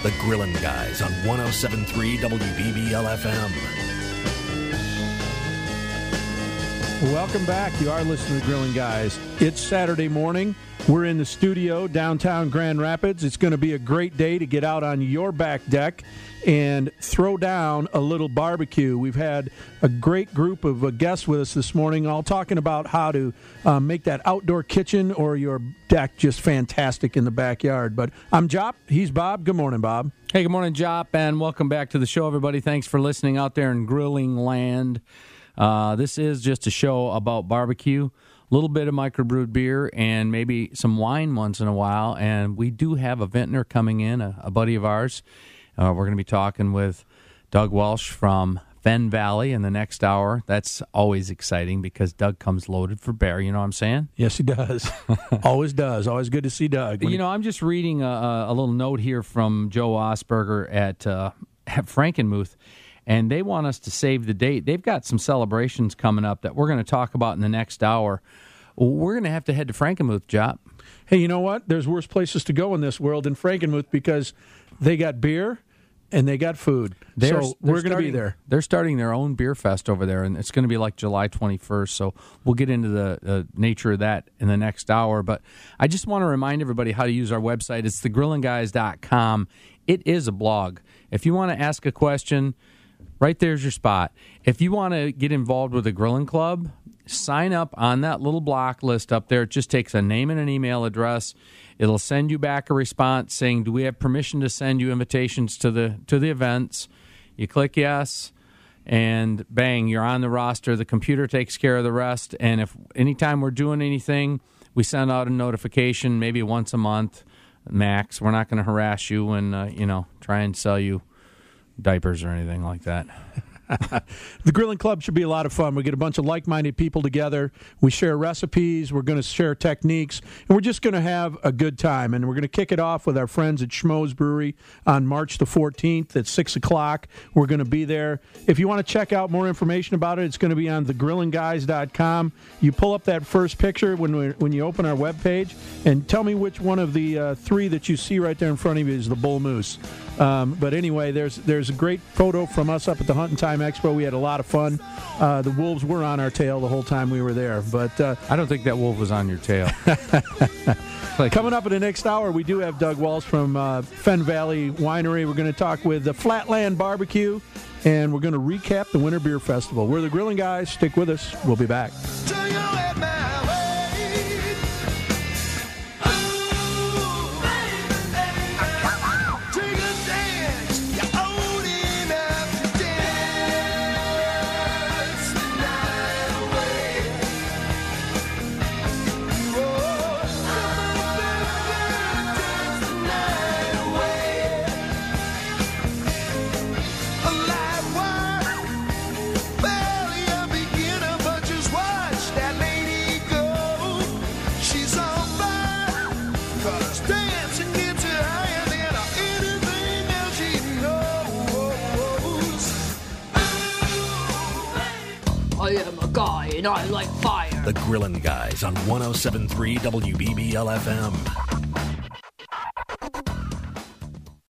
The Grillin' Guys on 107.3 WBBL-FM. Welcome back. You are listening to The Grillin' Guys. It's Saturday morning. We're in the studio downtown Grand Rapids. It's going to be a great day to get out on your back deck and throw down a little barbecue. We've had a great group of guests with us this morning, all talking about how to make that outdoor kitchen or your deck just fantastic in the backyard. But I'm Jop. He's Bob. Good morning, Bob. Hey, good morning, Jop, and welcome back to the show, everybody. Thanks for listening out there in grilling land. This is just a show about barbecue, a little bit of microbrewed beer, and maybe some wine once in a while. And we do have a vintner coming in, a buddy of ours. We're going to be talking with Doug Welsh from Fen Valley in the next hour. That's always exciting because Doug comes loaded for bear. You know what I'm saying? Yes, he does. Always does. Always good to see Doug. I'm just reading a little note here from Joe Osberger at Frankenmuth. And they want us to save the date. They've got some celebrations coming up that we're going to talk about in the next hour. We're going to have to head to Frankenmuth, Jop. Hey, you know what? There's worse places to go in this world than Frankenmuth because they got beer and they got food. So we're going to be there. They're starting their own beer fest over there, and it's going to be like July 21st. So we'll get into the nature of that in the next hour. But I just want to remind everybody how to use our website. It's thegrillandguys.com. It is a blog. If you want to ask a question, right there's your spot. If you want to get involved with the Grilling Club, sign up on that little block list up there. It just takes a name and an email address. It'll send you back a response saying, do we have permission to send you invitations to the events? You click yes, and bang, you're on the roster. The computer takes care of the rest. And if anytime we're doing anything, we send out a notification maybe once a month, max. We're not going to harass you and try and sell you diapers or anything like that. The Grilling Club should be a lot of fun. We get a bunch of like-minded people together. We share recipes. We're going to share techniques. And we're just going to have a good time. And we're going to kick it off with our friends at Schmoes Brewery on March the 14th at 6 o'clock. We're going to be there. If you want to check out more information about it, it's going to be on thegrillandguys.com. You pull up that first picture when you open our webpage, and tell me which one of the three that you see right there in front of you is the bull moose. But anyway, there's a great photo from us up at the Hunting Time Expo. We had a lot of fun. The wolves were on our tail the whole time we were there. But I don't think that wolf was on your tail. Coming up in the next hour, we do have Doug Welsh from Fen Valley Winery. We're going to talk with the Flatland Barbecue, and we're going to recap the Winter Beer Festival. We're the Grilling Guys. Stick with us. We'll be back. And I like fire. The Grillin' Guys on 107.3 WBBL-FM.